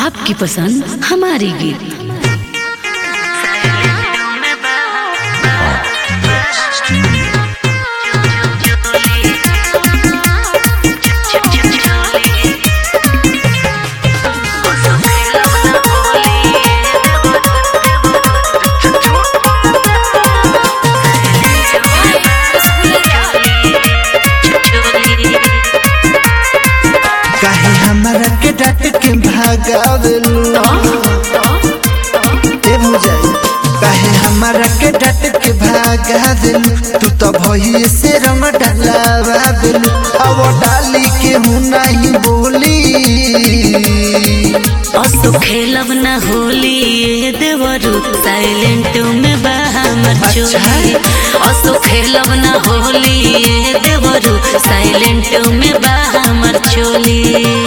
आपकी पसंद हमारी गीत। काहे हमरा के डांट के भागावेलू ए भौजाई, काहे हमरा के डांट के भागावेलू। तू तो भई से रंग डालावेलू, अब डाली के हूं नहीं बोली। असो खेलब न होली ये देवरू साइलेंट में हमर चोली। असो खेलब न होली ये देवरू साइलेंट में हमर चोली।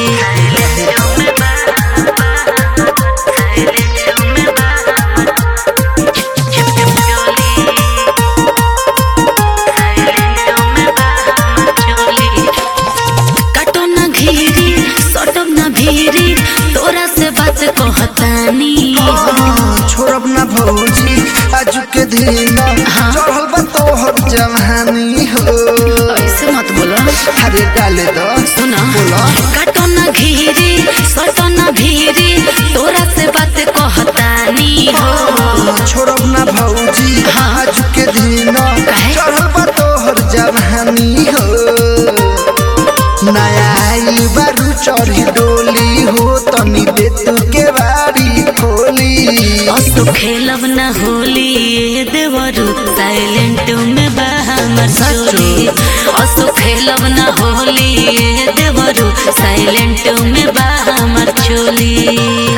कटो न घीरी सटब न भीरी तोरा से बात कहतानी। छोड़ब ना भौजी आज के दिन चढ़ल बा तोहर जवानी हो। ऐसे मत बोलो, अरे डाले दो सुना बोलो। कटो न घीरी सटो न भीरी तोरा से बात कहतानी हो। छोड़ब ना भौजी आज के दिन चढ़ल बा तोहर जवानी हो। नया आई बारू चढ़ी डोली हो, तनी दे तू के बारी खोली। असो खेलब न होली ये देवरू साइलेंट में हमर चोली। असो खेलब न होली ये देवरू साइलेंट में हमर चोली।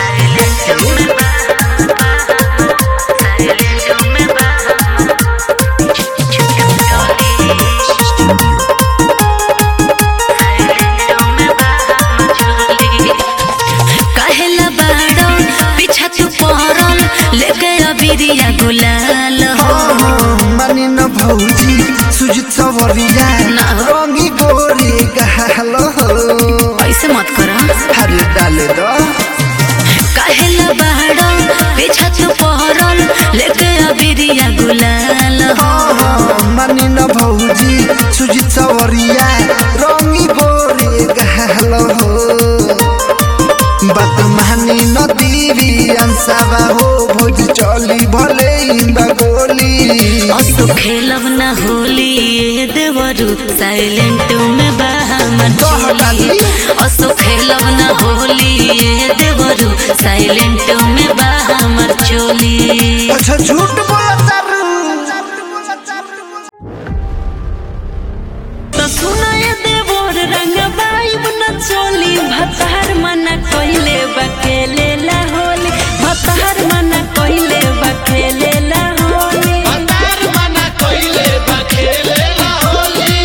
कहेला बाड़ो पीछा तू पहरल लेके अबिरिया गुलाल हो। मानी न भौजी सुजित सवरिया ना। रंगी गोरी गहल हो। ऐसे मत करा, अरे डाले दो कहेला बाड़ो पीछा तू पहरल लेके अबिरिया गुलाल हो। मानी न भौजी सुजित सवरिया रंगी गोरी गहल हो। बात मानी न दीवी अंसावा हो, भौजी चली भले इंदा गोली। असो खेलब न होली ये देवरू साइलेंट में हमर चोली। असो खेलब न होली ये देवरू साइलेंट